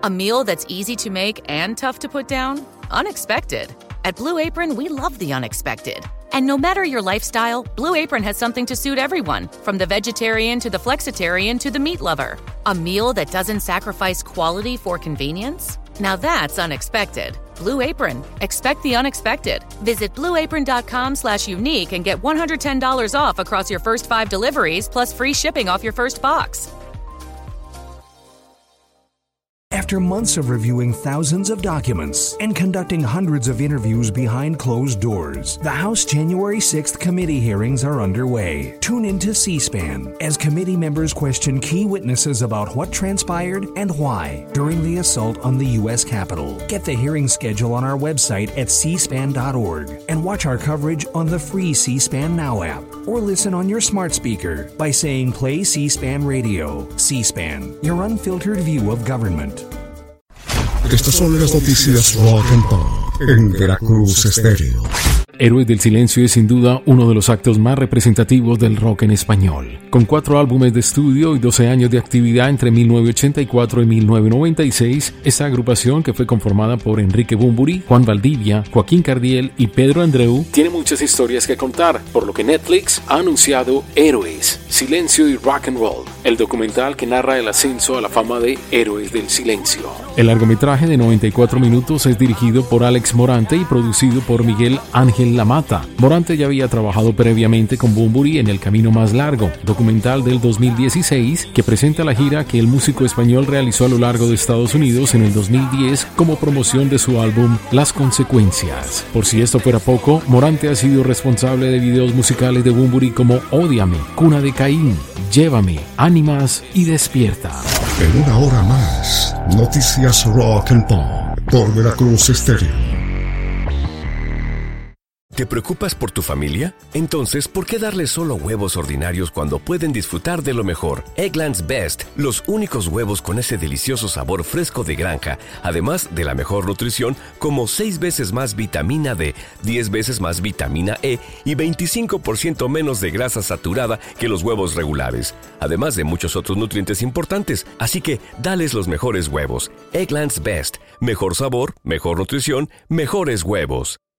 A meal that's easy to make and tough to put down? Unexpected. At Blue Apron, we love the unexpected. And no matter your lifestyle, Blue Apron has something to suit everyone, from the vegetarian to the flexitarian to the meat lover. A meal that doesn't sacrifice quality for convenience? Now that's unexpected. Blue Apron. Expect the unexpected. Visit blueapron.com/unique and get $110 off across your first 5 deliveries plus free shipping off your first box. After months of reviewing thousands of documents and conducting hundreds of interviews behind closed doors, the House January 6th committee hearings are underway. Tune in to C-SPAN as committee members question key witnesses about what transpired and why during the assault on the U.S. Capitol. Get the hearing schedule on our website at cspan.org and watch our coverage on the free C-SPAN Now app, or listen on your smart speaker by saying Play C-SPAN Radio. C-SPAN, your unfiltered view of government. Estas son las noticias Rock and Pop en Veracruz Estéreo. Héroes del Silencio es sin duda uno de los actos más representativos del rock en español. Con 4 álbumes de estudio y 12 años de actividad entre 1984 y 1996, esta agrupación, que fue conformada por Enrique Bunbury, Juan Valdivia, Joaquín Cardiel y Pedro Andreu, tiene muchas historias que contar, por lo que Netflix ha anunciado Héroes, Silencio y Rock and Roll, el documental que narra el ascenso a la fama de Héroes del Silencio. El largometraje de 94 minutos es dirigido por Alex Morante y producido por Miguel Ángel Lamata. Morante ya había trabajado previamente con Bunbury en El Camino Más Largo, documental del 2016 que presenta la gira que el músico español realizó a lo largo de Estados Unidos en el 2010 como promoción de su álbum Las Consecuencias. Por si esto fuera poco, Morante ha sido responsable de videos musicales de Bunbury como Ódiame, Cuna de Caín, Llévame, Ánimas y Despierta. En una hora más, noticias Rock and Pop por Veracruz Estéreo. ¿Te preocupas por tu familia? Entonces, ¿por qué darles solo huevos ordinarios cuando pueden disfrutar de lo mejor? Eggland's Best, los únicos huevos con ese delicioso sabor fresco de granja, además de la mejor nutrición, como 6 veces más vitamina D, 10 veces más vitamina E y 25% menos de grasa saturada que los huevos regulares, además de muchos otros nutrientes importantes. Así que, dales los mejores huevos. Eggland's Best, mejor sabor, mejor nutrición, mejores huevos.